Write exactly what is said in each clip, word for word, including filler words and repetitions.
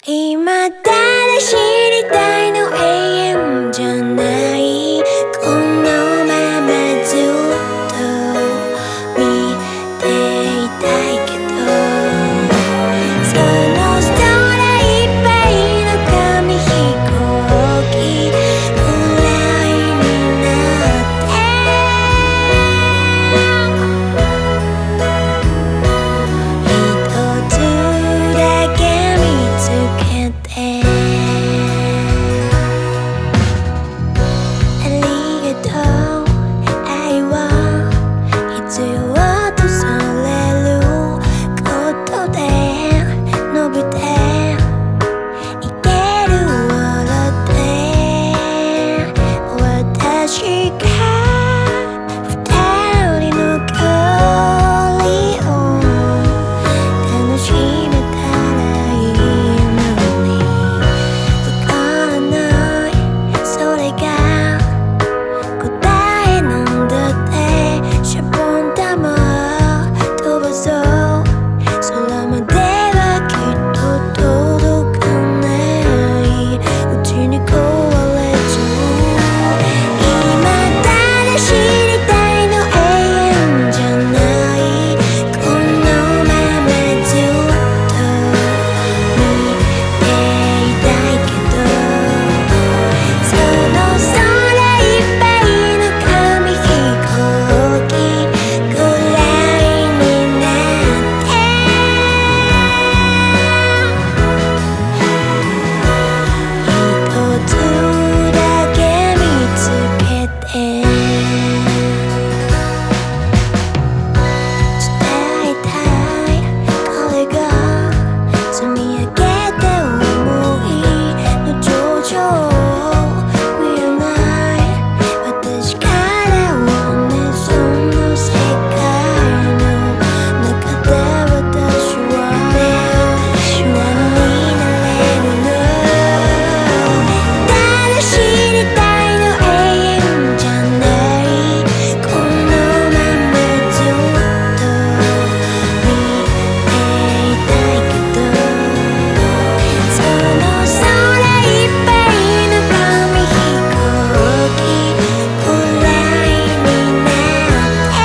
今ただ知りたいの永遠じゃない、このままずっと見ていたいけど、その空いっぱいの紙飛行機くらいになって一つだけ見つけて、ありがとう愛は必要とされることで伸びていける笑って私が二人の距離を楽しめたらいいのに、わからないそれが答えなんだって、シャボン玉飛ばそう、空まではきっと届かないうちに壊れちゃう。今ただ知りたいの永遠じゃない、このままずっと見ていたいけど、その空いっぱいの紙飛行機くらいになって一つだけ見つけて、伝えたいこれが積み上げた想いの頂上を見えない私からはね、その世界の中で私は何になれるの、ただ知りたいの永遠じゃない、このままずっと見ていたいけど、その空いっぱいの紙飛行機くらいになって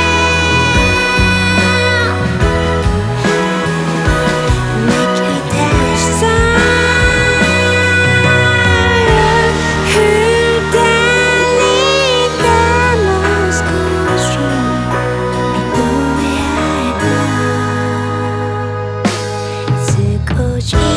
泣き出しそう、二人でも少し認め合えた、少し